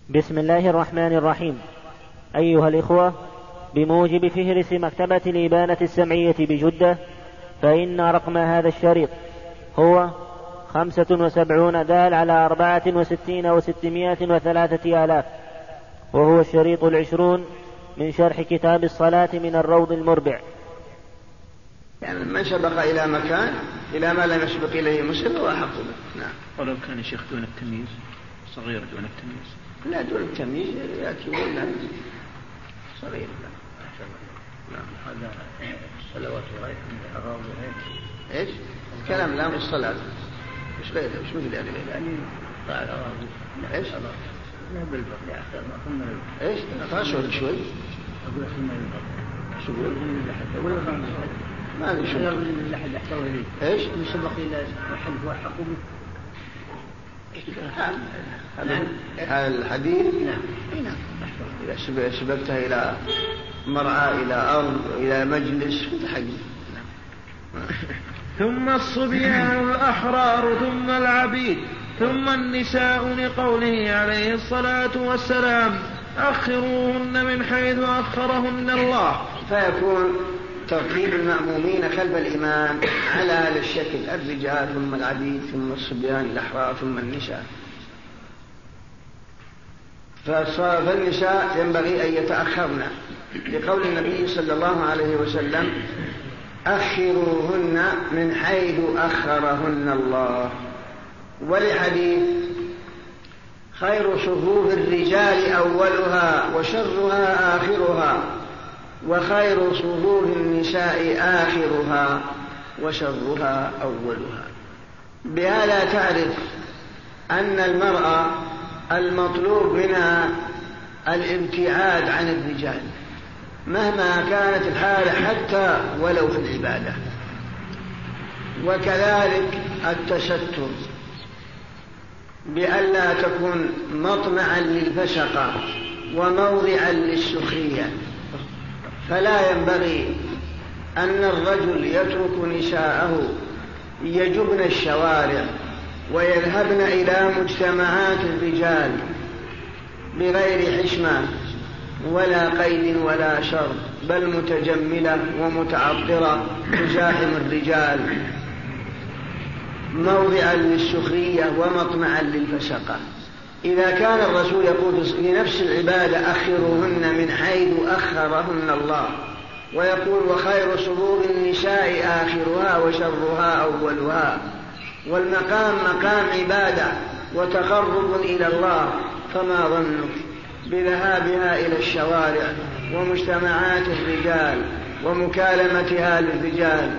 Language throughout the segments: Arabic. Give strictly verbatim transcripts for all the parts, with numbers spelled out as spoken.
بسم الله الرحمن الرحيم. أيها الإخوة، بموجب فهرس مكتبة الإبانة السمعية بجدة، فإن رقم هذا الشريط هو خمسة وسبعون دال على أربعة وستين وستمائة وثلاثة آلاف، وهو الشريط العشرون من شرح كتاب الصلاة من الروض المربع. يعني من سبق إلى مكان إلى ما لم يسبق إليه مسلم هو أحق به. نعم. ولو كان الشيخ دون التمييز، صغير دون التمييز. لا، دون التمييز يأتي ولا صغير. نعم. هذا الصلوات رأيكم الأغراض إيش؟ الكلام لا مش الصلاة. إيش غيره؟ إيش مثل يعني غيره؟ يعني طاع الأغراض. إيش؟ لا بالبر يا أخي ما ثم البر. إيش؟ تفاشل شوي. أقول ثم البر. شو يقول؟ ولا غير ما أدري شو. لا أحد يحتوي لي. إيش؟ من سبق إلى أحد هو حقه. هذا الحديث. نعم. نعم. إذا سبقتها إلى مرعى إلى أرض إلى مجلس متحدث. ثم الصبيان الأحرار ثم العبيد ثم النساء لقوله عليه الصلاة والسلام أخروهن من حيث أخرهن الله. فيكون ترتيب المأمومين خلف الإمام على هذا الشكل: الرجال ثم العبيد ثم الصبيان الأحرار ثم النساء. فالنساء ينبغي أن يتأخرن لقول النبي صلى الله عليه وسلم: أخروهن من حيث أخرهن الله. ولحديث: خير صفوف الرجال أولها وشرها آخرها، وخير صفوف النساء آخرها وشرها أولها. بهذا تعرف أن المرأة المطلوب منها الابتعاد عن الرجال مهما كانت الحالة حتى ولو في العبادة، وكذلك التستر بألا تكون مطمعا للفسقة وموضعا للسخرية. فلا ينبغي أن الرجل يترك نساءه يجبن الشوارع ويذهبن إلى مجتمعات الرجال بغير حشمة ولا قيد ولا شر، بل متجملة ومتعطرة تزاحم الرجال موضعا للسخرية ومطمعا للفسقة. إذا كان الرسول يقول في نفس العبادة: أخروهن من حيث أخرهن الله، ويقول: وخير صفوف النساء آخرها وشرها أولها، والمقام مقام عبادة وتقرب إلى الله، فما ظنك بذهابها إلى الشوارع ومجتمعات الرجال ومكالمتها للرجال؟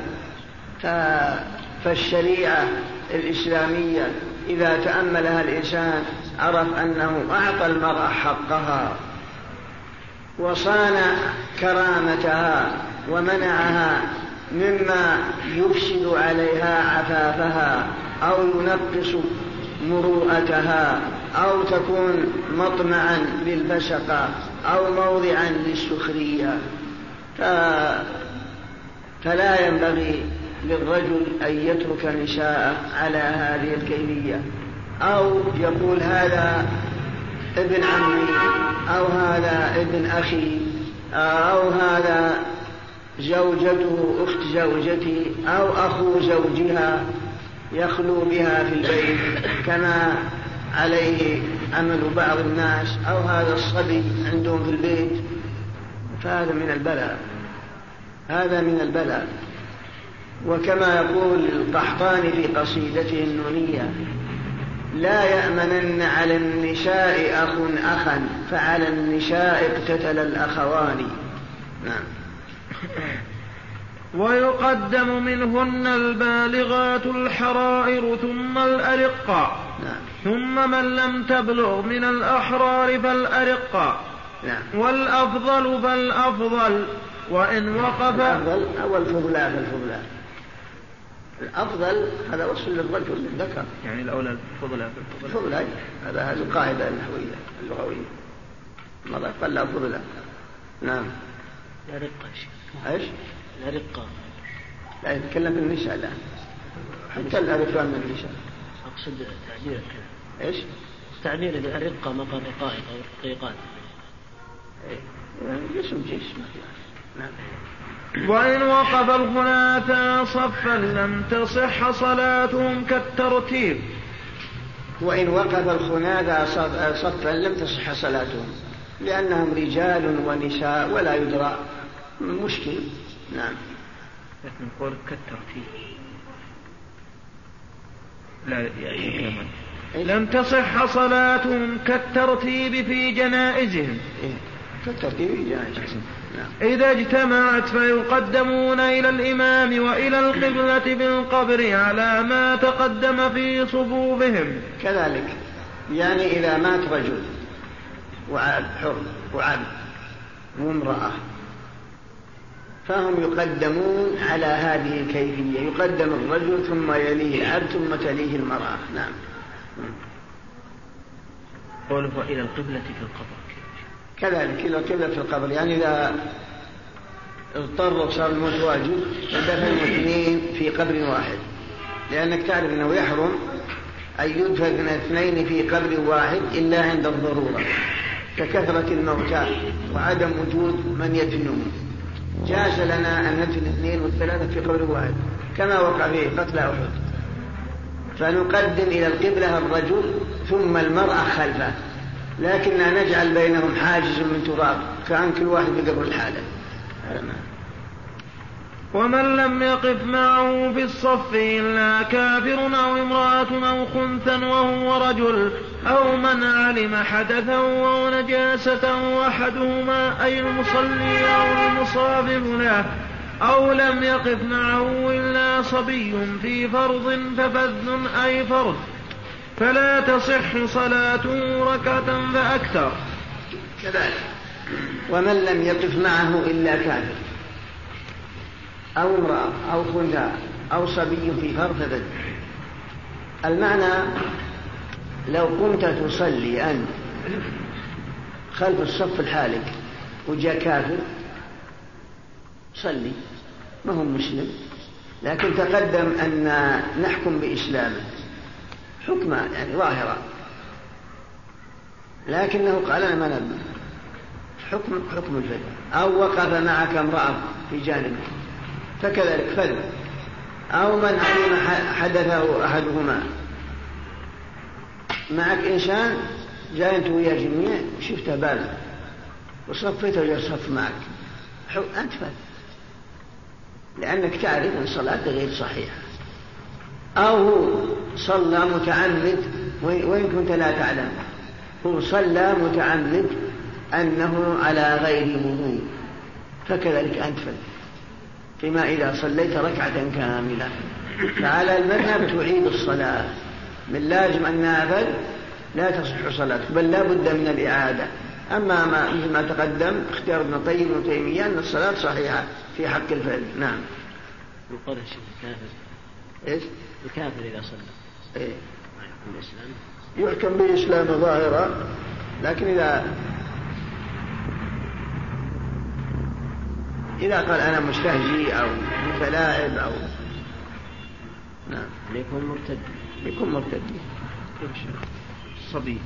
فالشريعة الإسلامية إذا تأملها الإنسان عرف أنه أعطى المرأة حقها وصان كرامتها ومنعها مما يفسد عليها عفافها أو ينقص مروءتها أو تكون مطمعا للفسقة أو موضعا للسخرية. فلا ينبغي للرجل أن يترك نساءه على هذه الكيفية، أو يقول: هذا ابن عمي، أو هذا ابن أخي، أو هذا زوجته أخت زوجتي، أو أخو زوجها يخلو بها في البيت كما عليه عمل بعض الناس، أو هذا الصبي عندهم في البيت. فهذا من البلاء، هذا من البلاء. وكما يقول القحطاني في قصيدته النونية: لا يأمنن على النساء أخ أخا، فعلى النساء اقتتل الأخوان. نعم. ويقدم منهن البالغات الحرائر ثم الأرقاء. نعم. ثم من لم تبلغ من الأحرار فالأرقاء. نعم. والأفضل فالأفضل، وإن وقف الأفضل أو الفضلاء فالفضلاء. الأفضل هذا وصل للرجل للذكر، يعني الأولى الفضلاء فالفضلاء. هذا هذه القاعدة النحوية اللغوية. ماذا قال لا فضلاء؟ نعم. الأرقاء. إيش؟ الأرقاء. لا يتكلم في النساء الآن، حتى الأرقاء من النساء. أقصد تعبير كذا. إيش؟ تعبير الرقة مقر رقائق أو رقيقات جسم جسم. نعم. وإن وقف الخناثى صفا لم تصح صلاتهم كالترتيب. وإن وقف الخناثى صفا لم تصح صلاتهم لأنهم رجال ونساء ولا يدرى مشكل. نعم. لكن قول كالترتيب لا يعني لم تصح صلاتهم كالترتيب في جنائزهم. إيه؟ كالترتيب في جنائزهم. نعم. إذا اجتمعت فيقدمون إلى الإمام وإلى القبلة بالقبر على ما تقدم في صفوفهم. كذلك يعني إذا مات رجل وعبد حر وعبد وامرأة فهم يقدمون على هذه الكيفية، يقدم الرجل ثم يليه العبد ثم تليه المرأة. نعم. قوله إلى القبلة في القبر كذلك إلى القبلة في القبر، يعني إذا اضطر صار الموت واجب يدفن اثنين في قبر واحد، لأنك تعرف أنه يحرم أن يدفن اثنين في قبر واحد إلا عند الضرورة ككثرة الموتى وعدم وجود من يدفنهم. جاز لنا أن ندفن اثنين والثلاثة في قبر واحد كما وقع فيه قتل أحد، فنقدم إلى القبلة الرجل ثم المرأة خلفه، لكننا نجعل بينهم حاجز من تراب كأن كل واحد بقبر الحالة. ومن لم يقف معه في الصف إلا كافر أو امرأة أو خنثى وهو رجل أو من علم حدثا أو نجاسة أحدهما أي المصلي أو المصافف له، أو لم يقف معه إلا صبي في فرض ففذ أي فرض فلا تصح صلاته ركعة فأكثر. كذلك ومن لم يقف معه إلا كافر أو امرأة أو خنثى أو صبي في فرض ففذ. المعنى لو كنت تصلي أنت خلف الصف الحالك وجاء كافر صلي ما هو مسلم، لكن تقدم أن نحكم بإسلامه حكمة يعني ظاهرة، لكنه قال أنا ما نبي حكم حكم الفذ. أو وقف معك امرأة في جانبك فكذلك فذ، أو من علم حدثه أحدهما، معك إنسان جاء أنت ويا جميع وشفته بال وصفته يصف معك أنت فذ، لأنك تعرف أن صلاته غير صحيحة. أو هو صلى متعمد وإن كنت لا تعلم، هو صلى متعمد أنه على غير وضوء فكذلك أنت فذ، فيما إذا صليت ركعة كاملة فعلى المذهب تعيد الصلاة، من لازم أنها فذ لا تصح صلاتك بل لا بد من الإعادة. أما ما مثل ما تقدم اختيار ابن طيب وتيمية أن الصلاة صحيحة في حق الفذ. نعم. يقول الشيخ الكافر إيش؟ الكافر إذا صلى إيه؟ يحكم بالإسلام يحكم بالإسلام ظاهرا، لكن إذا إذا قال أنا مستهزئ أو متلاعب أو نعم يكون مرتد يكون مرتد. الصبي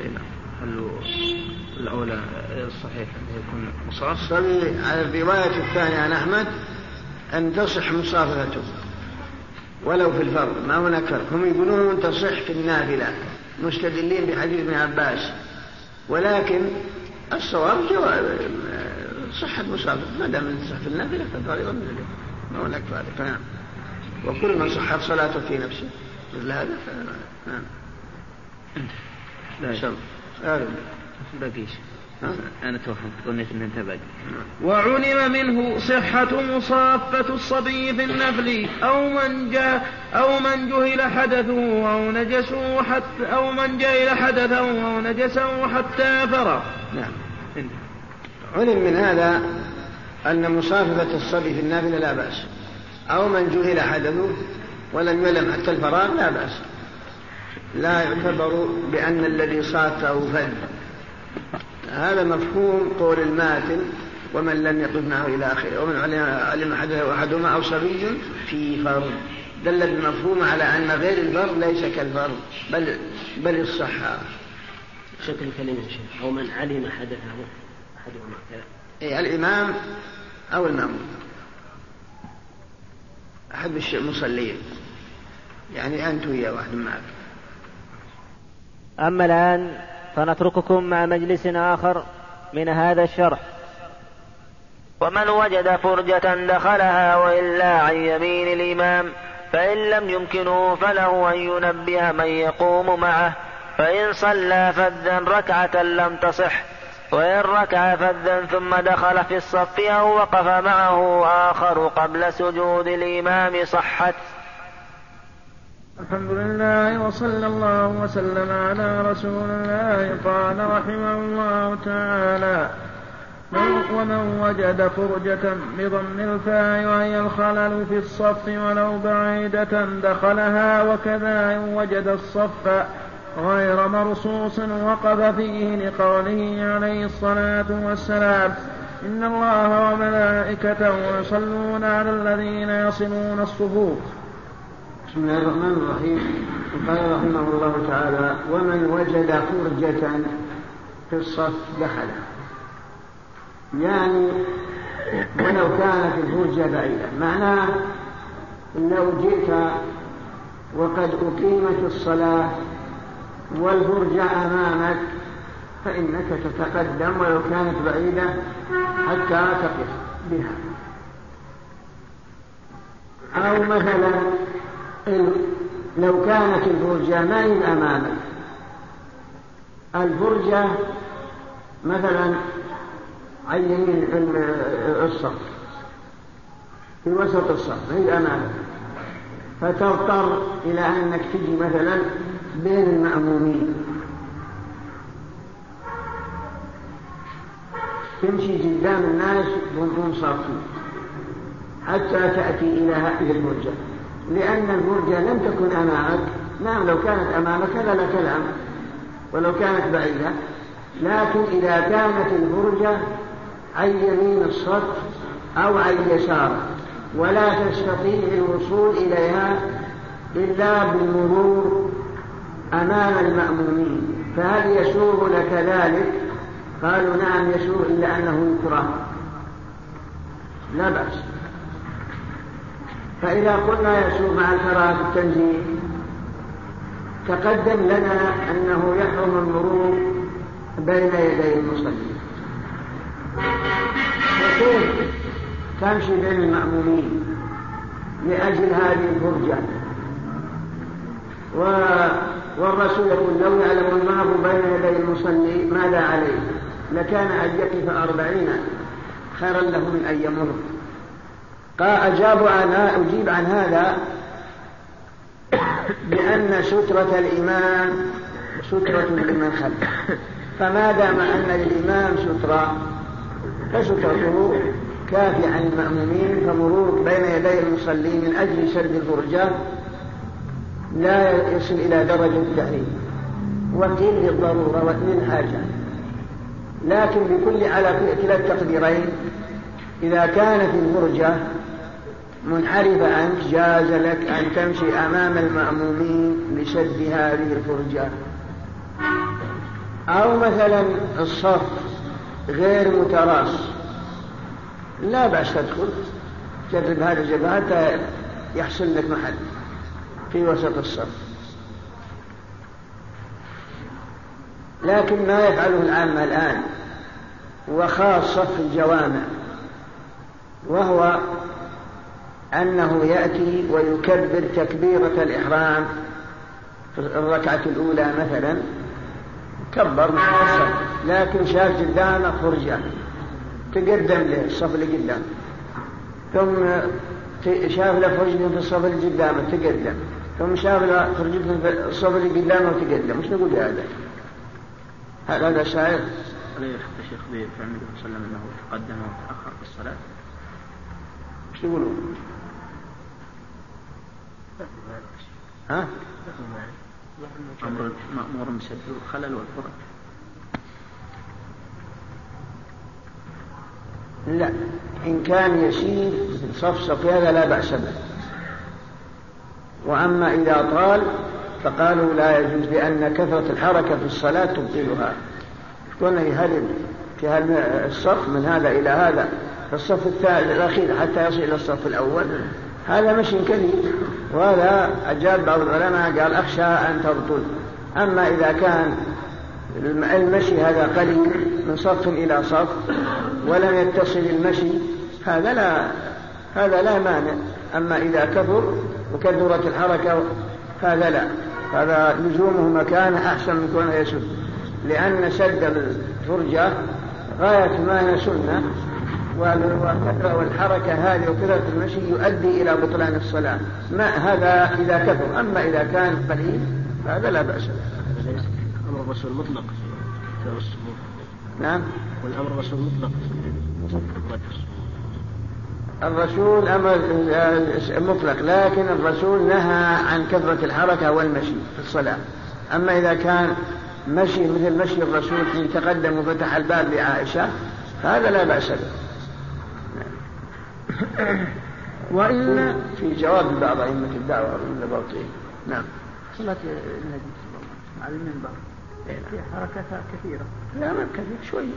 الأولى الصحيح يكون مصاف. الصبي على الرواية الثانية عن أحمد أن تصح مصافته ولو في الفرض ما هناك فرق. هم يقولون تصح في النافلة مستدلين بحديث ابن عباس، ولكن الصواب جواب صحة مصافة ما دام تصح في النافلة فالفريضة من اليوم ما هناك فارق. نعم. وكل من صحت صلاته في نفسه مثل هذا نعم. لا شرط باقيش أنا توهمت قلت إن أنت باقي. وعلم منه صحة مصافة الصبي في النفل أو من جاء أو من جهل حدثه أو نجسه حتى أو من جهل حدثه أو نجسه حتى فرغ. نعم. علم من هذا أن مصافة الصبي في النافلة لا بأس، أو من جهل حدثه ولم يلم حتى الفراغ لا بأس، لا يعتبر بأن الذي صافه فذ. هذا مفهوم قول الماتن ومن لم يقف معه إلى آخره، ومن علم حدثه أحدهما أو صبي في فرض، دل المفهوم على أن غير الفرض ليس كالفرض بل, بل الصحة. شكل كلمة شيخ أو من علم حدثه أحدهما كذا. إيه الإمام أو المأموم أحد المصلين يعني أنت ويا واحد معك. أما الآن فنترككم مع مجلس آخر من هذا الشرح. ومن وجد فرجة دخلها وإلا عن يمين الإمام فإن لم يمكنه فله أن ينبه من يقوم معه، فإن صلى فذا ركعة لم تصح، وإن ركع فذا ثم دخل في الصف أو وقف معه آخر قبل سجود الإمام صحت. الحمد لله وصلى الله وسلم على رسول الله. قال رحمه الله تعالى: ومن وجد فرجة بضم الفاء وهي الخلل في الصف ولو بعيدة دخلها، وكذا إن وجد الصف غير مرصوص وقف فيه لقوله عليه الصلاة والسلام: إن الله وملائكته يصلون على الذين يصلون الصفوف. بسم الله الرحمن الرحيم. قال رحمه الله تعالى: ومن وجد فرجة في الصف دخلها، يعني ولو كانت الفرجة بعيدة، معناه لو جئت وقد أقيمت الصلاة والفرجة أمامك فإنك تتقدم ولو كانت بعيدة حتى تقف بها. أو مثلا لو كانت الفرجة ما هي أمامك، الفرجة مثلا عن يمين الصف في وسط الصف هي أمامك، فتضطر إلى أنك تجي مثلا بين المأمومين، تمشي قدام الناس وانتم صافين حتى تأتي إلى هذه الفرجة، لأن الفرجة لم تكن أمامك. نعم لو كانت أمامك لا لا كلام ولو كانت بعيدة، لكن إذا كانت الفرجة عن يمين الصف أو عن يسار ولا تستطيع الوصول إليها إلا بالمرور أمام المأمومين، فهل يسوغ لك ذلك؟ قالوا نعم يسوغ، إلا أنه يكره، لا بأس. فإذا قلنا يسوغ مع الكراهة التنزيه، تقدم لنا أنه يحرم المرور بين يدي المصلين، وكيف تمشي بين المأمومين لأجل هذه الفرجة؟ و... والرسول يقول لو يعلم المرء بين يدي المصلي ماذا عليه لكان أن يقف أربعين خيرا له من أن يمر. قال أجاب عن أجيب عن هذا بأن سترة الإمام سترة لمن خلفه، فما دام أن للإمام سترة فسترته كافية عن المأمومين، فمرور بين يدي المصلي من أجل سد الفرجة لا يصل إلى درجة التحريم، وقيل للضرورة واثنين حاجة. لكن بكل على كلا التقديرين إذا كانت الفرجة منحرفة عنك جاز لك أن تمشي أمام المأمومين لسد هذه الفرجة. أو مثلا الصف غير متراص، لا بأس تدخل جرب هذا الجبل حتى يحصل لك محل في وسط الصف. لكن ما يفعله العامة الآن وخاصة في الجوامع، وهو أنه يأتي ويكبر تكبيرة الإحرام في الركعة الأولى مثلا، كبر مع الصف لكن شاف قدامه فرجة تقدم له الصف اللي قدام، ثم شاف له فرجة في الصف اللي قدامه تقدم، ثم شاف له فرجة في الصف اللي قدامه وتقدم. مش نقول هذا هذا شاعر عليه الشيخ بفعل النبي صلى الله عليه وسلم أنه تقدم وتأخر في الصلاة. مش يقولوا ها أمر مأمور بسد الخلل والفرج. لا، إن كان يسير صفصف هذا لا بأس به، وأما إذا طال فقالوا لا يجوز لأن كثرة الحركة في الصلاة تبطلها. كنا في هذا في هذا الصف من هذا إلى هذا في الصف الثالث الأخير حتى يصل إلى الصف الأول، هذا مشي كثير، وهذا أجاب بعض العلماء قال أخشى أن تبطل. أما إذا كان المشي هذا قليل من صف إلى صف ولم يتصل المشي هذا لا هذا لا مانع. أما إذا كثر وكثرت الحركة هذا لا، هذا لزومه مكان أحسن من كونه يسد، لأن سد الفرجة غاية ما هي سنة، والكثرة والحركة هذه وكثرة المشي يؤدي إلى بطلان الصلاة. ما هذا إذا كثر، أما إذا كان قليل هذا لا بأس. أمر الرسول مطلق في الصفوف. نعم. والأمر الرسول مطلق. الرسول أمر مطلق، لكن الرسول نهى عن كثرة الحركة والمشي في الصلاة. أما إذا كان مشي مثل مشي الرسول حين تقدم وفتح الباب لعائشة هذا لا بأس به. وإلا في جواب بعض أئمة الدعوة من الباطنين. نعم. صلاة النبي على المنبر في حركتها كثيرة. لا ما كثير شوي.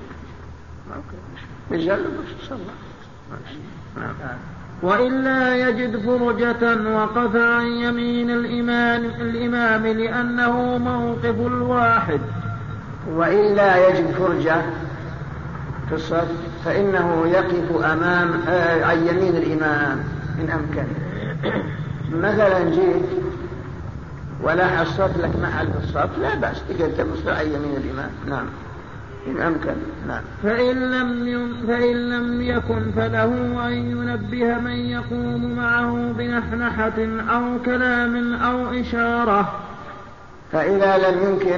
مجال صلى. نعم. وإلا يجد فرجة وقف عن يمين الإمام, الإمام لأنه موقف الواحد. وإلا يجد فرجة في الصف فإنه يقف أمام آه عن يمين الإمام إن أمكن. مثلا جيت ولا حصلت لك محل في الصف لا بأس تقدر تمسك عن يمين الإمام. نعم إن أمكن. نعم. فإن لم, ي... فإن لم يكن فله أن ينبه من يقوم معه بنحنحة أو كلام أو إشارة. فإذا لم يمكن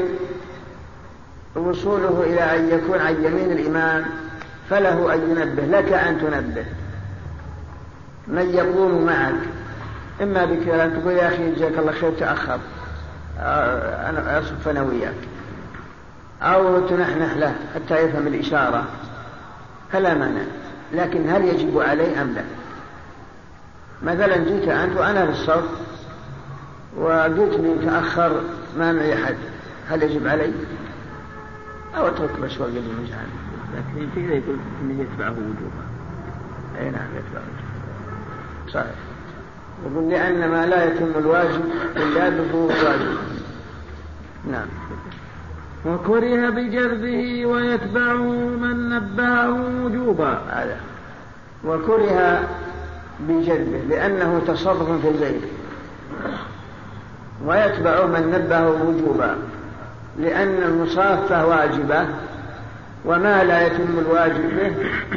وصوله إلى أن يكون عن يمين الإمام فله أن ينبه، لك أن تنبه من يقوم معك، إما بكلام تقول يا أخي جزاك الله خير تأخر أنا أصف أنا وياك، أو تنحنح له حتى يفهم الإشارة فلا مانع. لكن هل يجب عليه أم لا؟ مثلا جيت أنت وأنا في الصف وجيت لي تأخر ما معي أحد، هل يجب علي أو أترك مشوار قبل المجال؟ لكن فيه يقول إنه يتبعه وجوبا. أي نعم يتبعه صحيح. يقول لأن ما لا يتم الواجب إلا بفوق الواجب. نعم. وكره بجربه ويتبعه من نبهه وجوبا. هذا وكره بجربه لأنه تصرف في البيت، ويتبعه من نبهه وجوبا لأن المصافة واجبة، وما لا يتم الواجب به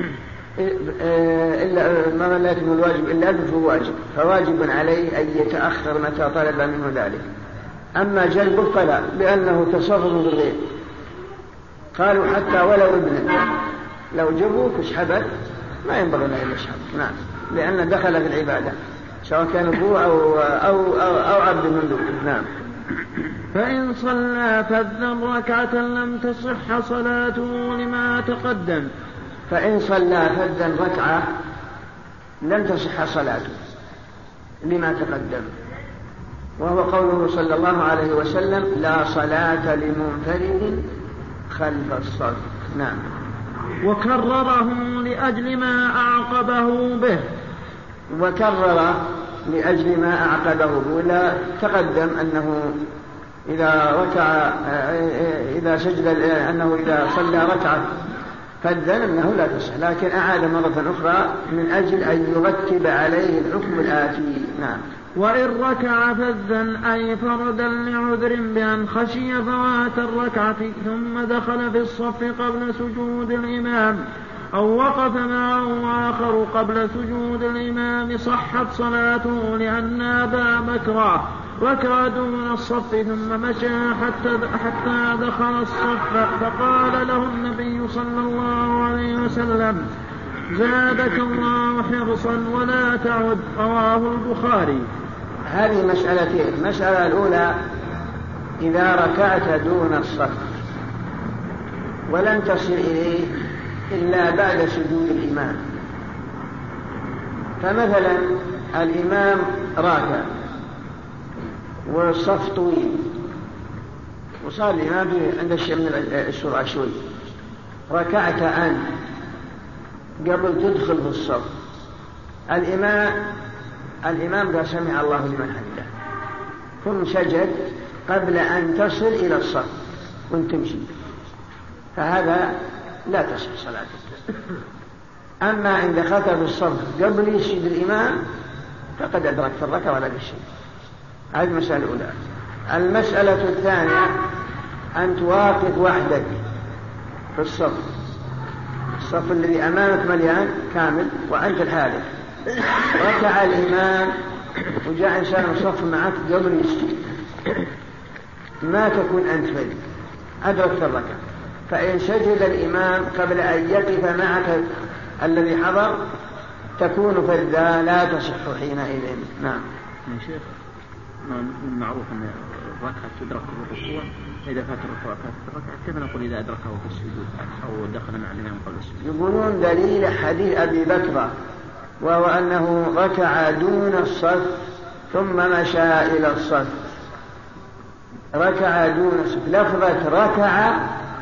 إلا ما لا يتم الواجب إلا به واجب، فواجب عليه أن يتأخر متى طلب منه ذلك. أما جلبه فلا، لأنه تصرف بالغير. قالوا حتى ولو ابنه لو جبوا كشحبت ما ينبغي له إلا الشحب. نعم. لأن دخل في العبادة سواء كان أبوه أو, أو, أو, أو عبد مملوك. نعم. فإن صلى فذا ركعة لم تصح صلاته لما تقدم. فإن صلى فذا ركعة لم تصح صلاته لما تقدم، وهو قوله صلى الله عليه وسلم لا صلاة لمنفرد خلف الصف. نعم. وكرره لأجل ما أعقبه به. وكرر لأجل ما أعقبه به، ولا تقدم أنه إذا ركع إذا سجد أنه إذا صلى ركعة فذا أنه لا تصح، لكن أعاد مرة أخرى من أجل أن يرتب عليه الحكم الآتي. نعم. وإن ركع فذا أي فردا لعذر بأن خشي فوات الركعة ثم دخل في الصف قبل سجود الإمام أو وقف معه آخر قبل سجود الإمام صحت صلاته، لأن أبا بكر ركع دون الصف ثم مشى حتى, حتى دخل الصف فقال له النبي صلى الله عليه وسلم زادك الله حرصا ولا تعد. رواه البخاري. هذه مسألتين. المسألة الأولى إذا ركعت دون الصف ولم تصل إليه إلا بعد سجود الإمام، فمثلا الإمام راكع والصف طويل وصار الإمام عند الشيء من السرعة شوي، ركعت أن قبل تدخل في الصف، الإمام الإمام قال سمع الله لمن حمده، ثم سجد قبل أن تصل إلى الصف وانت تمشي، فهذا لا تصح صلاتك. أما إن دخلت في الصف قبل يسجد الإمام فقد أدركت الركعة ولا بشيء. هذه المسألة الأولى. المسألة الثانية أن تواقف وحدك في الصف، الصف الذي أمامك مليان كامل وأنت الحالف، ركع الإمام وجاء إنسان الصف معك قبل يسجد، ما تكون أنت فرد، أدركت الركعة، فإن سجد الإمام قبل أن يقف معك الذي حضر تكون فردا لا تصح حينئذ. نعم. يا شيخ المعروف أن الركعة تدرك بالركوع، إذا فات الركوع فاتت الركعة، كيف نقول إذا أدركه في السجود أو دخل مع الإمام قبل السجود؟ يقولون دليل حديث أبي بكر وهو أنه ركع دون الصف ثم مشى إلى الصف، ركع دون الصف، لفظة ركع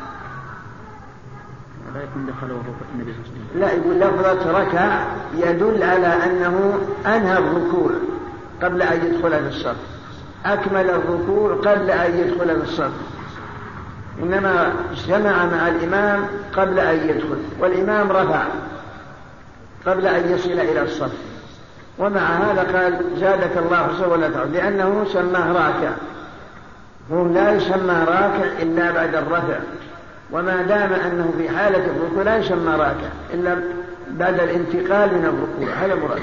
لا يكون دخل وهو النبي صلى الله عليه وسلم، لا، يقول لفظة ركع يدل على أنه أنهى الركوع قبل أن يدخل في الصف، أكمل الركوع قبل أن يدخل في الصف، إنما اجتمع مع الإمام قبل أن يدخل، والإمام رفع قبل أن يصل إلى الصف، ومع هذا قال زادك الله حسنا ولا تعود، لأنه سماه راكع، هو لا يسمى راكع إلا بعد الرفع، وما دام أنه في حالة الركوع لا يسمى راكع إلا بعد الانتقال من الركوع، هذا مراد.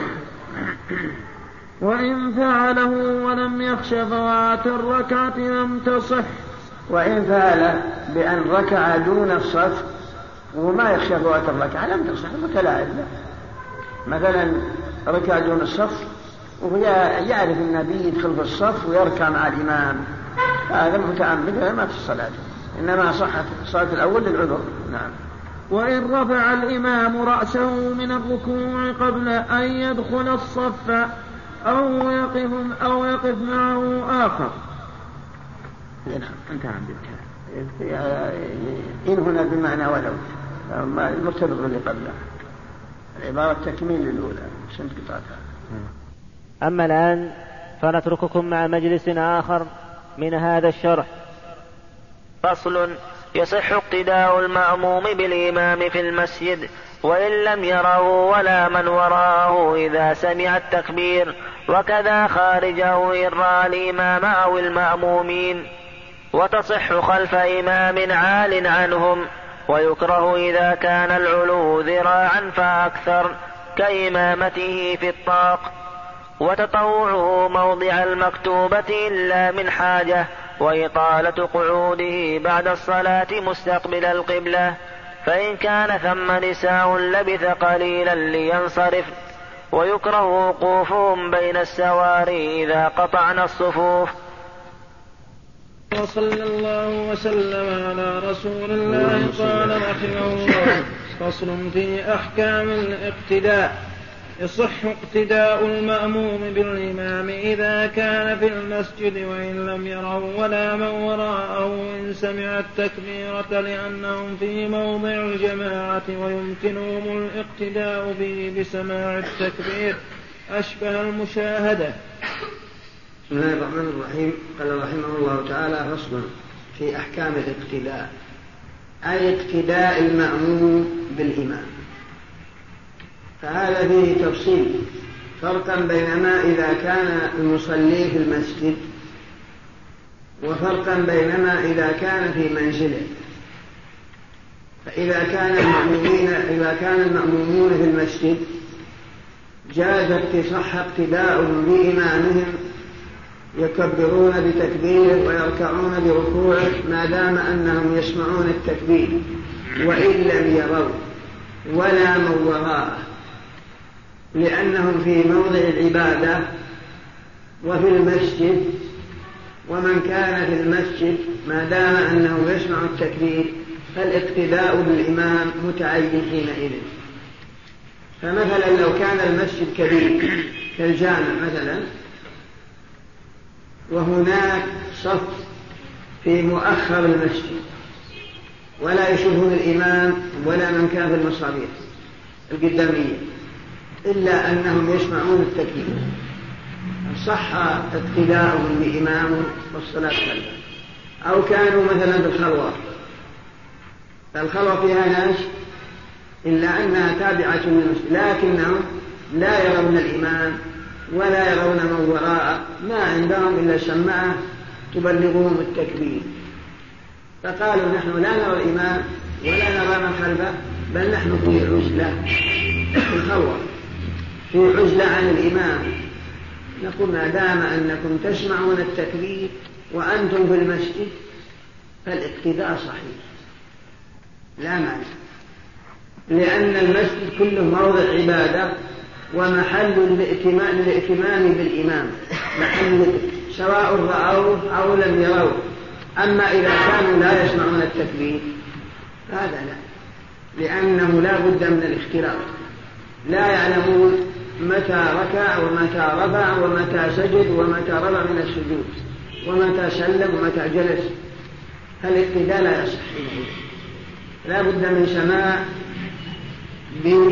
وإن فعله ولم يخش فوات الركعة لم تصح. وإن فعل بأن ركع دون الصف وما يخشى فوات الركعة لم تصح، متلاعب له. مثلا ركع دون الصف وهو يعرف النبي يدخل في الصف ويركع مع الإمام، هذا متعمد ما في الصلاة، إنما صحت الصلاة الأول للعذر. نعم. وإن رفع الإمام رأسه من الركوع قبل أن يدخل الصف أو يقف أو يقف معه آخر. أنت عندك إن هنا بمعنى ولو المرتبط اللي قبله، العبارة تكميل للأولى عشان قطعتها. أما الآن فنترككم مع مجلس آخر من هذا الشرح. فصل: يصح اقتداء المأموم بالإمام في المسجد وإن لم يره ولا من وراءه إذا سمع التكبير، وكذا خارجه إن رأى الإمام أو المأمومين، وتصح خلف إمام عال عنهم، ويكره إذا كان العلو ذراعا فأكثر كإمامته في الطاق، وتطوعه موضع المكتوبة إلا من حاجة، وإطالة قعوده بعد الصلاة مستقبل القبلة، فإن كان ثم نساء لبث قليلا لينصرف، ويكره وقوفهم بين السواري إذا قطعنا الصفوف. وصلى الله وسلم على رسول الله. قال رحمه الله: فصل في أحكام الاقتداء. يصح اقتداء المأموم بالإمام إذا كان في المسجد وإن لم يره ولا من وراءه إن سمع التكبيرة، لأنهم في موضع الجماعة ويمكنهم الاقتداء به بسماع التكبير أشبه المشاهدة. بسم الله الرحمن الرحيم. قال رحمه الله تعالى: فصل في أحكام الاقتداء، أي اقتداء المأموم بالإمام. فهذا فيه تفصيل، فرقا بينما إذا كان المصلي في المسجد، وفرقا بينما إذا كان في منزله. فإذا كان المأمومين إذا كان المأمومون في المسجد جاز اتصح اقتداؤهم بإمامهم، يكبرون بتكبير ويركعون بركوع ما دام أنهم يسمعون التكبير، وإن لم يروا ولا من وراءه، لأنهم في موضع العبادة وفي المسجد، ومن كان في المسجد ما دام أنه يسمع التكبير فالاقتداء بالإمام متعين حينئذ. فمثلا لو كان المسجد كبير كالجامع مثلا، وهناك صف في مؤخر المسجد ولا يشوفون الإمام ولا من كان في المصابيح القدامية إلا أنهم يسمعون التكبير، صح اقتداءهم بإمام والصلاة خلفه. أو كانوا مثلا بالخلوة، الخلوة فيها ناس إلا أنها تابعة للمسجد لكنهم لا يرون الإمام ولا يرون من وراءه، ما عندهم إلا سماعة تبلغهم التكبير، فقالوا نحن لا نرى الإمام ولا نرى من خلفه، بل نحن في عزلة في الخلوة، في عزلة عن الإمام. نقول ما دام أنكم تسمعون التكبير وأنتم في المسجد فالاقتداء صحيح لا مانع، لأن المسجد كله موضع عبادة ومحل للائتمام بالإمام، محل سواء رأوه أو لم يروه. أما إذا كانوا لا يسمعون التكبير هذا لا، لأنه لا بد من الاختلاط، لا يعلمون متى ركع ومتى رفع ومتى سجد ومتى رفع من السجود ومتى سلم ومتى جلس، فالاقتداء لا يصح. لا بد من سماع به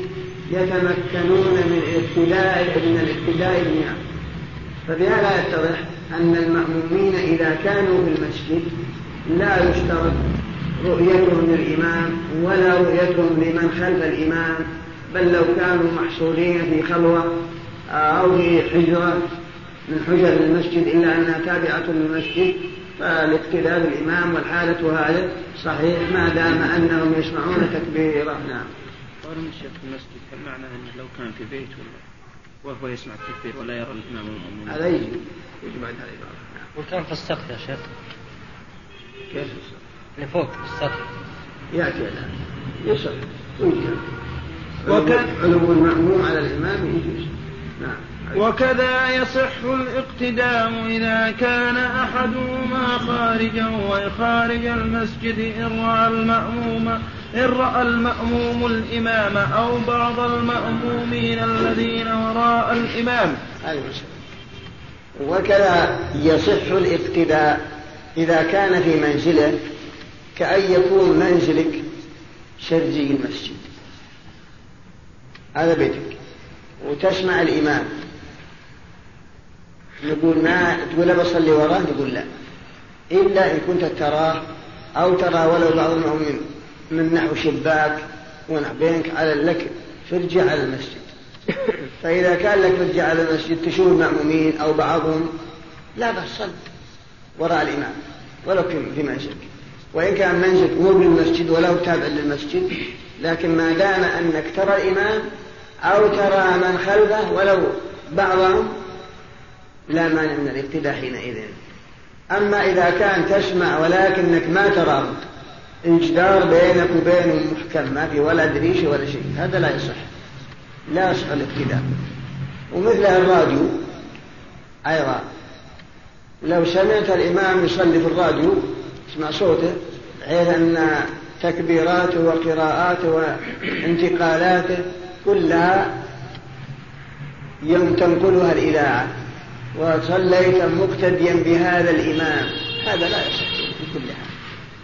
يتمكنون من الاقتداء من الاقتداء بالنعم. فبهذا يتضح أن المأمومين إذا كانوا في المسجد لا يشترط رؤيتهم للإمام ولا رؤيتهم لمن خلف الإمام، بل لو كانوا محصورين في خلوة أو في حجرة من حجر المسجد إلا أنها تابعة للمسجد فالاقتداء بالإمام والحالة هذه صحيح ما دام أنهم يسمعون تكبيرا. نعم. قال الشيخ في المسجد هل معناه أنه لو كان في بيت وهو يسمع التكبير ولا يرى الإمام والمأمومين؟ هذا يجب يجب على العبارة. وكان في السقف يا شيخ؟ كيف السقف؟ لفوق في السقف يأتي الآن يصح ويجب وكان علو المأموم على الإمام يجوز. نعم. وكذا يصح الاقتداء إذا كان أحدهما خارجا وخارج المسجد إن رأى المأموم إن رأى المأموم الإمام أو بعض المأمومين الذين وراء الإمام. وكذا يصح الاقتداء إذا كان في منزله، كأن يكون منزلك شرجي المسجد، هذا بيتك وتسمع الإمام، نقول ما تقول بصلي وراه، نقول لا، إلا إن كنت تراه أو ترى ولو بعض المؤمنين من نحو شباك ونحو بينك على لك فرجة على المسجد. فإذا كان لك فرجة على المسجد تشوف المأمومين أو بعضهم لا بس صل وراء الإمام ولو في منزلك، وإن كان منزلك مو بالمسجد ولو تابع للمسجد، لكن ما دام أنك ترى الإمام أو ترى من خلفه ولو بعضهم لا مانع من الاقتداء حينئذ. أما إذا كان تسمع ولكنك ما تراه، الجدار بينك وبينه محكم ما في ولا دريشة ولا شيء، هذا لا يصح، لا يصح الاقتداء. ومثله الراديو أيضا، لو سمعت الإمام يصلي في الراديو اسمع صوته بحيث أن تكبيراته وقراءاته وانتقالاته كلها يوم تنقلها الإذاعة وصليت مقتديا بهذا الإمام، هذا لا يصح بكل حال،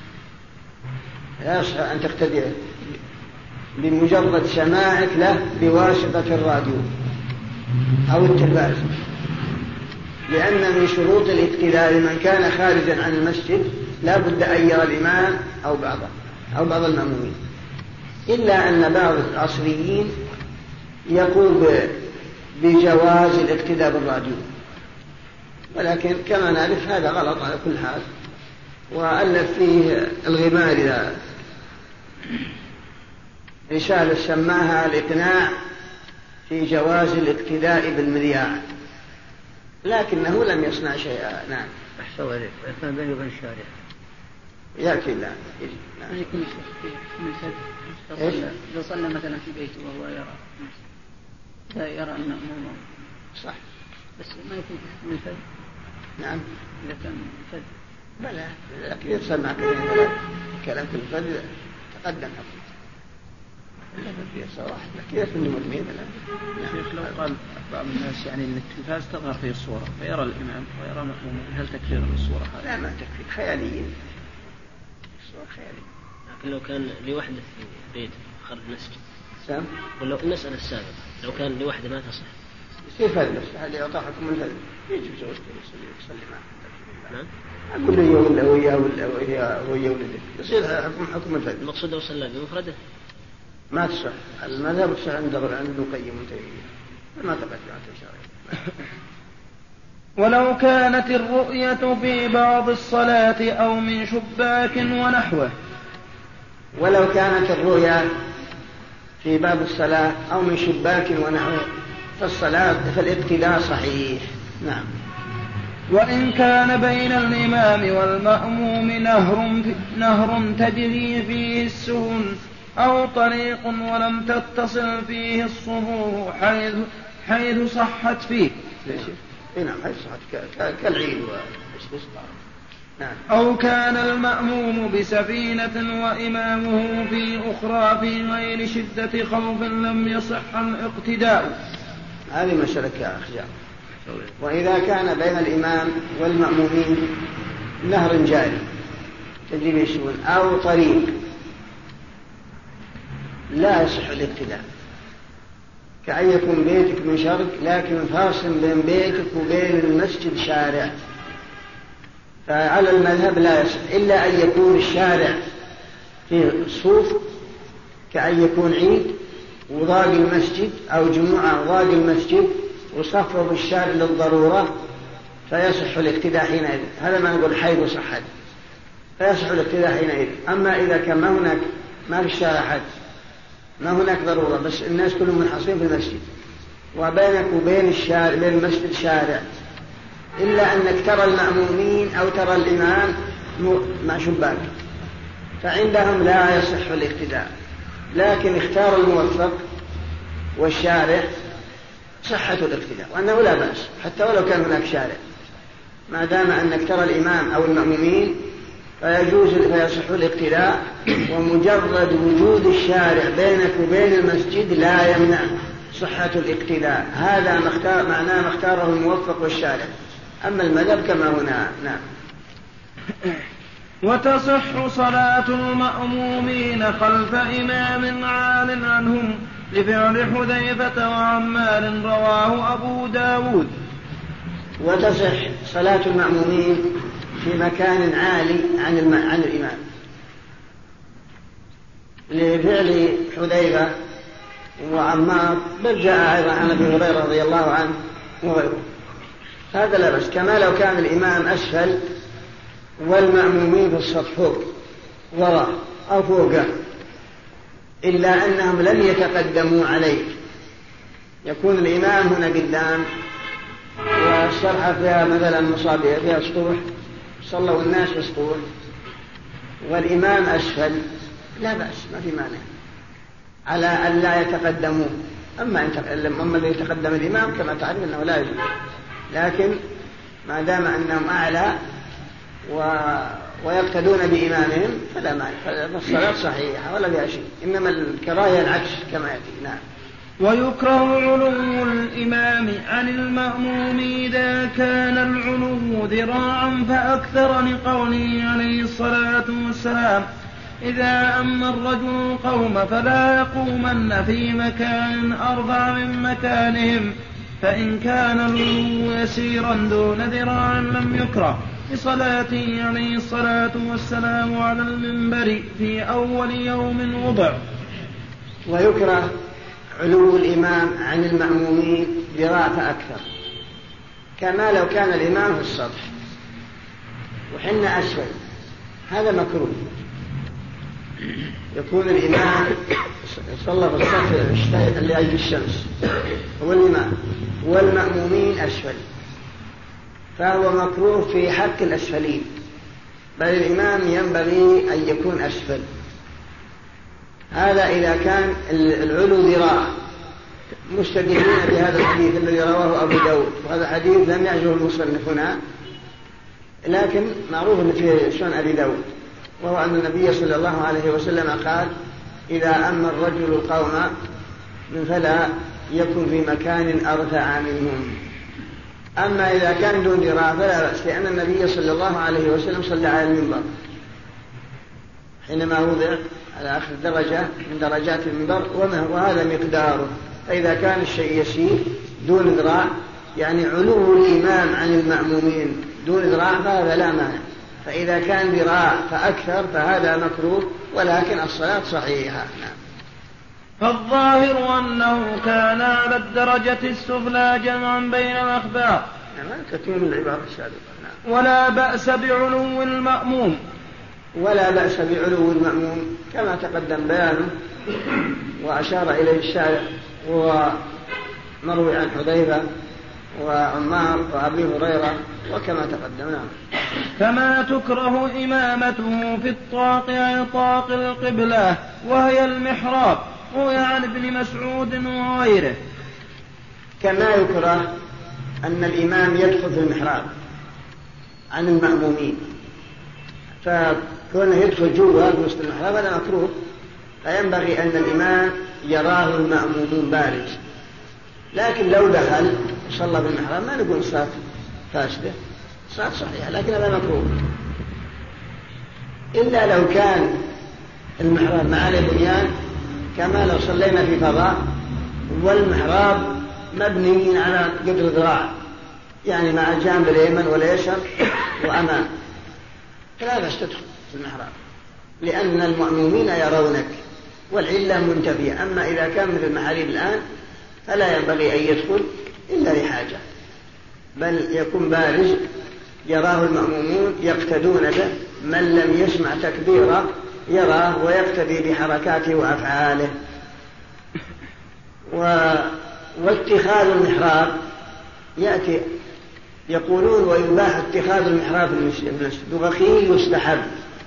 لا يصح أن تقتدي بمجرد سماعك له بواسطة الراديو أو التلفاز، لأن من شروط الاقتداء لمن كان خارجا عن المسجد لا بد أن يرى الإمام أو بعضه أو بعض المأمومين، إلا أن بعض العصريين يقول بجواز الاقتداء بالراديو، ولكن كما نعرف هذا غلط على كل حال. وألف فيه الغماري رسالة سماها الإقناع في جواز الاقتداء بالمذياع، لكنه لم يصنع شيئا. نعم. أحسن عليك. أثناء بيني وبين الشارع يأتي لا يعني يكون إذا صلى مثلا في بيته وهو يرى لا يرى المأموم صح، بس ما يكون من الفجر. نعم. إذا كان الفجر بلى، لكن يسمع كلام في الفجر تقدم. كيف إنه اثنين الآن؟ شيخ لو قال بعض الناس يعني أن التلفاز تظهر فيه الصورة فيرى الإمام ويرى مأمومه، هل تكفير الصورة هذه؟ لا ما تكفير، خياليين، الصورة خيالية. لكن لو كان لوحده في بيت خارج المسجد سام؟ ولو المسألة السابقة لو كان لوحده ما تصح يصير فلس، هذا يعطى حكم الفلس، يجب زوجته يصلي يصلي معه. نعم. أقول له يا ولا ويا ولا ويا ويا ولده يصير حكم حكم الفلس. المقصود لو صلى بمفرده ما تصح، المذهب تصح عند عند قيم تيمية ما ثبت عن الشرع. ولو كانت الرؤية في بعض الصلاة أو من شباك ونحوه. ولو كانت الرؤيا في باب الصلاة أو من شباك ونحوه فالصلاة فالاقتداء صحيح. نعم. وإن كان بين الإمام والمأموم نهر, نهر تجري فيه السهول أو طريق ولم تتصل فيه الصفوف حيث, حيث صحت فيه. نعم حيث صحت كالعيد والاستسقاء. نعم. أو كان المأموم بسفينة وإمامه في أخرى في غير شدة خوف لم يصح الاقتداء. هذه مسألة يا أخي. وإذا كان بين الإمام والمأمومين نهر جاري تجري به السبل أو طريق لا يصح الاقتداء، كأن يكون بيتك من شرق لكن فاصل بين بيتك وبين المسجد شارع، فعلى المذهب لا يصح إلا أن يكون الشارع في صوف، كأن يكون عيد وضاق المسجد أو جمعة وضاق المسجد وصفوا بالشارع للضرورة فيصح الاقتداء حينئذ. هذا ما نقول حيث صحت فيصح الاقتداء حينئذ. أما إذا كان ما هناك ما في الشارع حد، ما هناك ضرورة، بس الناس كلهم منحصرين في المسجد وبينك وبين الشارع بين المسجد شارع، إلا أنك ترى المأمومين أو ترى الإمام مع شباك، فعندهم لا يصح الاقتداء. لكن اختار الموفق والشارع صحة الاقتداء، وأنه لا بأس حتى ولو كان هناك شارع، ما دام أنك ترى الإمام أو المأمومين فيجوز فيصح الاقتداء، ومجرد وجود الشارع بينك وبين المسجد لا يمنع صحة الاقتداء. هذا مختار معناه ما اختاره الموفق والشارع. أما المذهب كما هنا. نعم. وتصح صلاة المأمومين خلف إمام عال عنهم لفعل حذيفة وعمار رواه أبو داود. وتصح صلاة المأمومين في مكان عالي عن, الم... عن الإمام لفعل حذيفة وعمار، بل جاء أيضا عن أبي هريرة رضي الله عنه وغيره. هذا لا بس، كما لو كان الإمام أسفل والمأمومين في السطح فوق وراء أو فوقه، إلا أنهم لم يتقدموا عليه، يكون الإمام هنا قدام والصرحة فيها مثلا مصابيح فيها سطوح، صلوا الناس في سطوح والإمام أسفل، لا بأس ما في مانع على أن لا يتقدموا. أما أما الذي يتقدم الإمام كما تعرف أنه لا يجوز، لكن ما دام أنهم أعلى و... ويقتدون بإمامهم فلا مانع، فالصلاة صحيحة ولا فيها شيء، إنما الكراهية العكس كما يأتي. نعم. ويكره علو الإمام عن المأموم إذا كان العلو ذراعا فأكثر، لقوله عليه الصلاة والسلام: إذا أما الرجل القوم فلا يقومن في مكان أرفع من مكانهم، فإن كان العلو يسيرا دون ذراع لم يكره، لصلاته عليه الصلاة والسلام على المنبر في أول يوم وضع. ويكره علو الإمام عن المأمومين ذراع فأكثر، كما لو كان الإمام في السطح وحنا أسفل، هذا مكروه. يكون الإمام صلى في السطح لأجل الشمس هو الإمام والمأمومين أسفل، فهو مكروه في حق الأسفلين، بل الإمام ينبغي أن يكون أسفل. هذا إذا كان العلو ذراع، مستدلين بهذا الحديث الذي رواه أبو داود، وهذا حديث لم يعجبه المصنف هنا، لكن معروف في سنن أبي داود، وهو أن النبي صلى الله عليه وسلم قال: إذا أما الرجل القوم فلا يكن في مكان أرفع منهم. أما إذا كان دون ذراع فلا بأس، لأن النبي صلى الله عليه وسلم صلى على المنبر حينما وضع على آخر درجة من درجات المنبر، وهذا مقداره. فإذا كان الشيء يسير دون ذراع، يعني علو الإمام عن المأمومين دون ذراع، فهذا لا مانع. فإذا كان ذراع فأكثر فهذا مكروه، ولكن الصلاة صحيحة. نعم. فالظاهر أنه كان على الدرجة السفلى جمعا بين الأخبار. نعم، تكمل العبارة السابقة. نعم. ولا بأس بعلو المأموم ولا بأس بعلو المأموم كما تقدم بيانه وأشار إليه الشارع، ومروي عن حذيفة وعمار وأبي هريرة وكما تقدم. نعم. كما تكره إمامته في الطاق عن طاق القبلة وهي المحراب، روي عن ابن مسعود وغيره. كما يكره أن الإمام يدخل في المحراب عن المأمومين، فكونه يدخل جوا في وسط المحراب هذا مكروه، فينبغي أن الإمام يراه المأمومون بارز. لكن لو دخل صلى بالمحراب ما نقول صلاة فاسدة، صلاة صحيحة، لكن هذا مكروه. إلا لو كان المحراب مع البنيان، كما لو صلينا في فضاء والمحراب مبني على قدر ذراع، يعني مع الجانب اليمن واليسر وأمام، فلا بأس تدخل في المحراب لأن المأمومين يرونك والعلة منتفية. أما إذا كان مثل المحاريب الآن فلا ينبغي أن يدخل إلا لحاجة، بل يكون بارز يراه المأمومون يقتدون به، من لم يسمع تكبيره يراه ويقتدي بحركاته وأفعاله. و... واتخاذ المحراب يأتي يقولون ويباح اتخاذ المحراب في المسجد وبقي يستحب.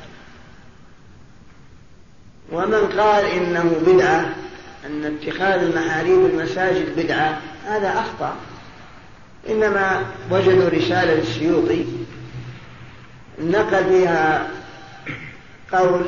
ومن قال إنه بدعة، أن اتخاذ المحاريب المساجد بدعة، هذا أخطأ. إنما وجدوا رسالة للسيوطي نقل فيها قول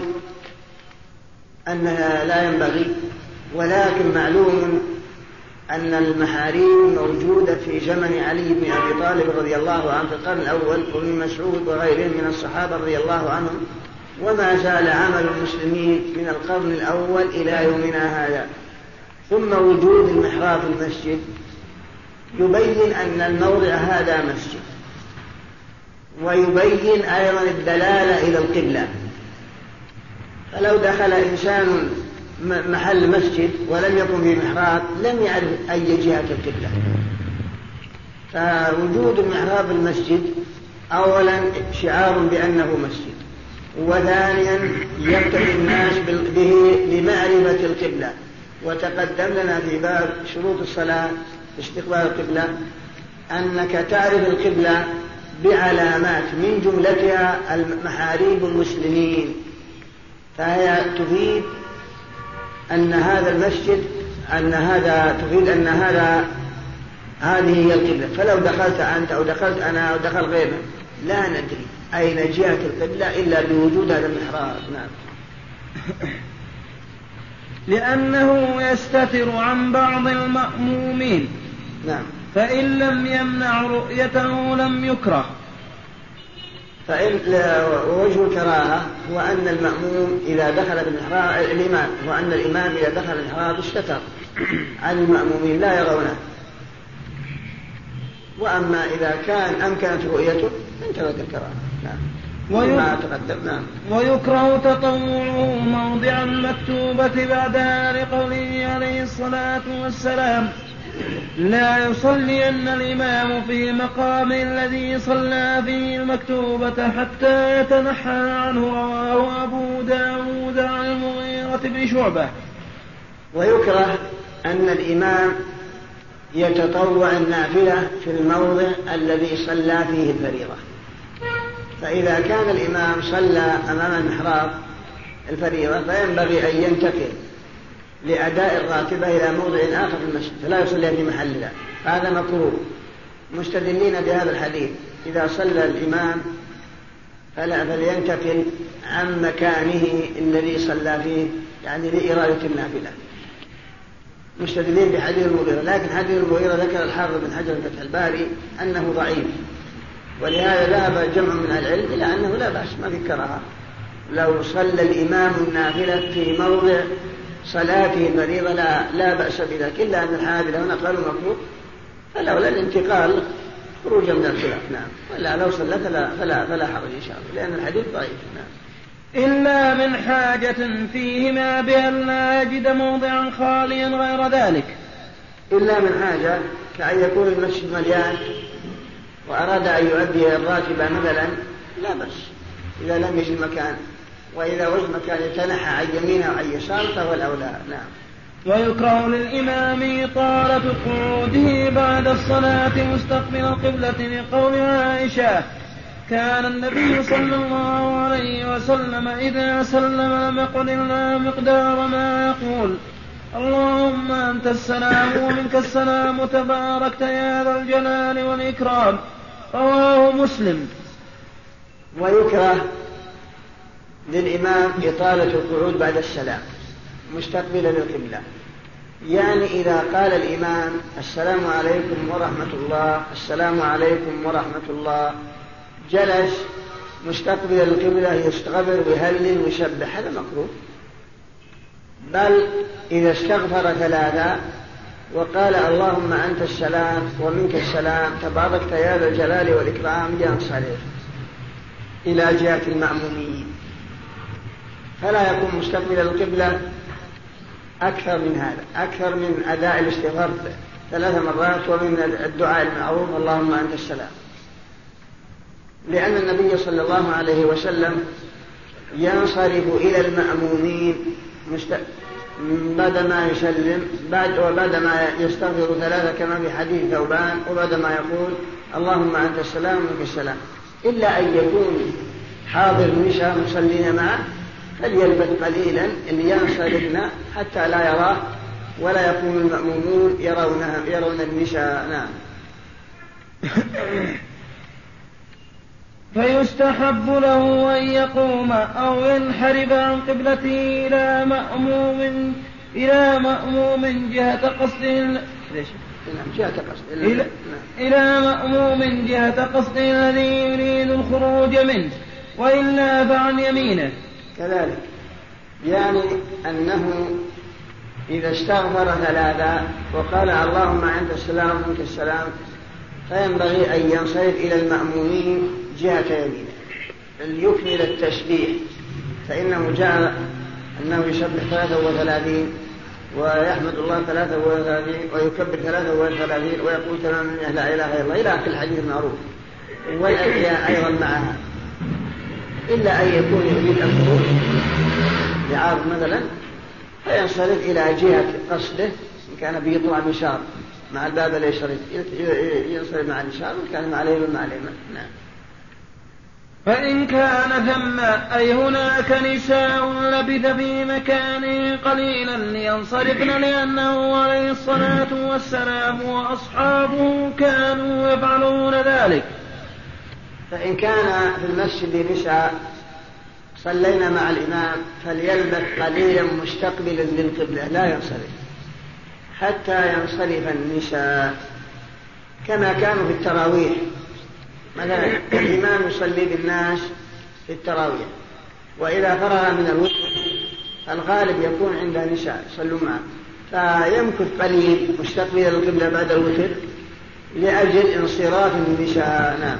أنها لا ينبغي، ولكن معلوم أن المحاريب موجودة في زمن علي بن أبي طالب رضي الله عنه في القرن الأول، وابن مسعود وغيرهم من الصحابة رضي الله عنهم، وما زال عمل المسلمين من القرن الأول إلى يومنا هذا. ثم وجود المحراب في المسجد يبين أن الموضع هذا مسجد، ويبين أيضا الدلالة إلى القبلة. فلو دخل إنسان محل مسجد ولم يكن في محراب لم يعرف أي جهة القبلة. فوجود المحراب في المسجد أولا شعار بأنه مسجد، وثانيا يقتدي الناس به لمعرفة القبلة. وتقدم لنا في باب شروط الصلاة استقبال القبلة أنك تعرف القبلة بعلامات من جملتها محاريب المسلمين، فهي تفيد أن هذا المسجد أن هذا تفيد أن هذا هذه هي القبلة. فلو دخلت أنت أو دخلت أنا أو دخل غيرنا لا ندري أين جهة القبلة إلا بوجود هذا المحراب. نعم. لأنه يستتر عن بعض المأمومين. نعم. فإن لم يمنع رؤيته لم يكره. فإن وجه الكراهة هو أن المأموم إذا دخل بالمحراب الإمام وأن الإمام إذا دخل بالمحراب استتر عن المأمومين لا يرونه. وأما إذا كان أمكنت رؤيته انتهت الكراهة. نعم. وما تقدم. نعم. ويكره تطوعه موضع المكتوبة بعدها لقوله عليه الصلاة والسلام: لا يصلين الإمام في مقام الذي صلى فيه المكتوبة حتى يتنحى عنه. رواه أبو داود عن المغيرة بن شعبة. ويكره أن الإمام يتطوع النافلة في الموضع الذي صلى فيه الفريضة. فإذا كان الإمام صلى أمام المحراب الفريضة فينبغي أن ينتقل لأداء الراتبة إلى موضع آخر في المسجد فلا يصلي في محلها، هذا مكروه. مستدلين بهذا الحديث: إذا صلى الإمام فلا فلينتقل عن مكانه الذي صلى فيه يعني لإرادة النافلة، مستدلين بحديث المغيرة، لكن حديث المغيرة ذكر الحافظ بن حجر فتح الباري أنه ضعيف، ولهذا ذهب جمع من العلم إلى أنه لا بأس، ما في كراهة لو صلى الإمام النافلة في موضع صلاته الفريضة لا, لا بأس بذلك، إلا أن الحنابلة هنا قالوا مكروه، فلولا الانتقال خروجا من الخلاف. نعم. ولا لو صلى فلا, فلا, فلا حرج إن شاء الله، لأن الحديث ضعيف. نعم. إلا من حاجة فيهما بأن لا يجد موضعا خاليا غير ذلك. إلا من حاجة كأن يكون المسجد مليان وأراد أن يؤدي الراتبة مثلا، لا بس إذا لم يجد مكان، وإذا وجد مكان يتنحى عن يمينه أو عن يساره فهو الأولى. نعم. ويكره للإمام طالة قعوده بعد الصلاة مستقبل القبلة لقول عائشة: كان النبي صلى الله عليه وسلم إذا سلم لم يقل إلا مقدار ما يقول: اللهم أنت السلام ومنك السلام تباركت يا ذا الجلال والإكرام. رواه مسلم. ويكره للإمام إطالة القعود بعد السلام مستقبلا للقبلة، يعني إذا قال الإمام السلام عليكم ورحمة الله السلام عليكم ورحمة الله جلس مستقبل القبلة يستغفر ويهلل ويسبح، هذا مكروه. بل إذا استغفر ثلاثة وقال اللهم أنت السلام ومنك السلام تباركت يا ذا الجلال والإكرام ينصرف إلى جهة المأمومين، فلا يكون مستقبل القبلة أكثر من هذا، أكثر من أداء الاستغفار ثلاث مرات ومن الدعاء المعروف اللهم أنت السلام، لأن النبي صلى الله عليه وسلم ينصرف إلى المأمومين بعد ما يسلم بعد وبعد ما يستغفر ثلاثة كما في حديث ثوبان، وبعد ما يقول اللهم أنت السلام ومنك السلام، إلا أن يكون حاضر النساء مصلين معه فليلبث قليلا اللي ينصرفنا حتى لا يراه ولا يكون المأمومون يرونها يرون النساء. نعم. فيستحب له أن يقوم أو ينحرف عن قبلته إلى مأموم إلى مأموم جهة قصده إلى, إلى مأموم جهة قصده الذي يريد الخروج منه، وإلا فعن يمينه. كذلك يعني أنه إذا استغفر ثلاثة وقال اللهم أنت السلام ومنك السلام فينبغي أن ينصرف إلى المأمومين جهة يمينه ليكمل التسبيح، فإنه جاء أنه يسبح ثلاثة وثلاثين ويحمد الله ثلاثة وثلاثين ويكبر ثلاثة وثلاثين ويقول تمام لا إله إلا الله إلى آخر الحديث المعروف، والأدعياء أيضا معها، إلا أن يكون يريد الخروج لعارض مثلا فينصرف إلى جهة قصده، إن كان بيطلع مشار مع الباب اليسري ينصرف مع اليسار، وإن كان مع اليمين مع اليمين. نعم. فإن كان ثم أي هناك نساء لبث في مكانه قليلا لينصرفن، لأنه عليه الصلاة والسلام وأصحابه كانوا يفعلون ذلك. فإن كان في المسجد نساء صلينا مع الإمام فليلبث قليلا مستقبلا للقبلة لا ينصرف حتى ينصرف النساء، كما كانوا في التراويح مثلا الإمام يصلي بالناس في التراويح، وإذا فرغ من الوتر الغالب يكون عند نساء يصلوا معه، فيمكث قليل مستقبلا القبلة بعد الوتر لأجل انصراف النساء. نعم.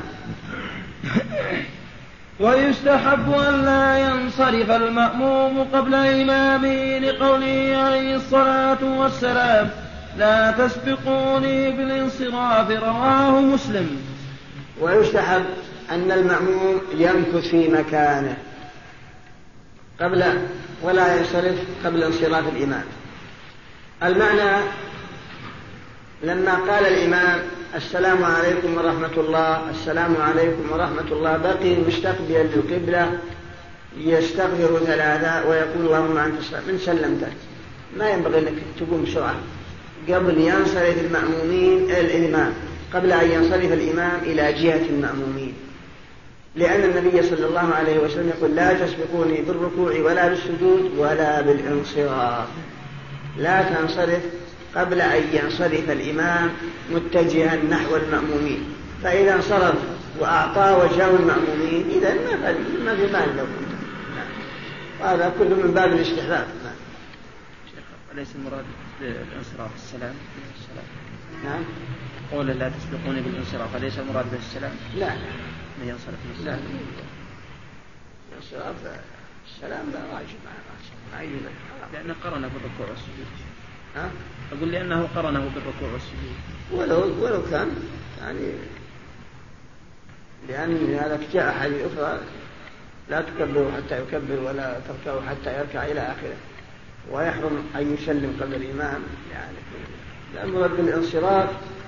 ويستحب أن لا ينصرف المأموم قبل إمامه لقوله عليه الصلاة والسلام لا تسبقوني بالانصراف. رواه مسلم. ويستحب أن المأموم يمكث في مكانه قبل ولا ينصرف قبل انصراف الإمام. المعنى لما قال الإمام السلام عليكم ورحمة الله السلام عليكم ورحمة الله بقي مستقبلا للقبلة يستغفر ثلاثة ويقول اللهم أنت السلام من سلمت، ما ينبغي أنك تقوم بسرعة قبل ينصرف المأمومين الإمام قبل أن ينصرف الإمام إلى جهة المأمومين، لأن النبي صلى الله عليه وسلم يقول لا تسبقوني بالركوع ولا بالسجود ولا بالانصراف. لا تنصرف قبل أن ينصرف الإمام متجها نحو المأمومين، فإذا انصرف وأعطى وجهه المأمومين إذا ما في مال له. هذا كله من باب الاستحباب. أليس المراد بالانصراف السلام؟ نعم. قول لا تسبقوني بالانصراف أليس المراد بالسلام؟ لا ما ينصرف لا الانصراف السلام لا واجب معه لأنه قرنه بالركوع والسجود. ها؟ أقول لأنه قرنه بالركوع والسجود. ولو ولو كان يعني لأن هذا جاء أحاديث أخرى لا تكبروا حتى يكبر ولا تركعوا حتى يركع إلى آخره، ويحرم أن يسلم قبل الإمام. يعني المراد بالانصراف